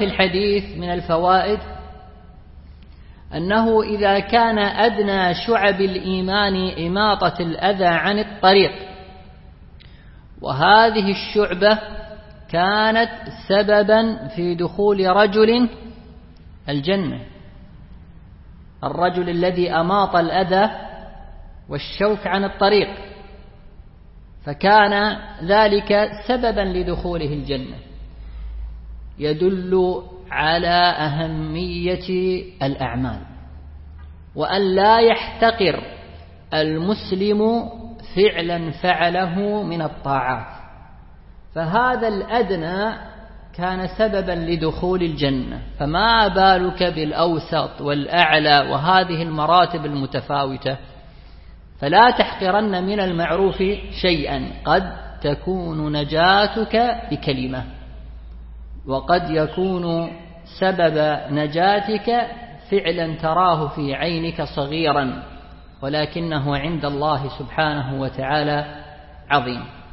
في الحديث من الفوائد أنه إذا كان أدنى شعب الإيمان إماطة الأذى عن الطريق، وهذه الشعبة كانت سببا في دخول رجل الجنة، الرجل الذي أماط الأذى والشوك عن الطريق، فكان ذلك سببا لدخوله الجنة، يدل على أهمية الأعمال، وأن لا يحتقر المسلم فعلا فعله من الطاعات، فهذا الأدنى كان سببا لدخول الجنة، فما بالك بالأوسط والأعلى وهذه المراتب المتفاوتة. فلا تحقرن من المعروف شيئا، قد تكون نجاتك بكلمة، وقد يكون سبب نجاتك فعلا تراه في عينك صغيرا، ولكنه عند الله سبحانه وتعالى عظيم.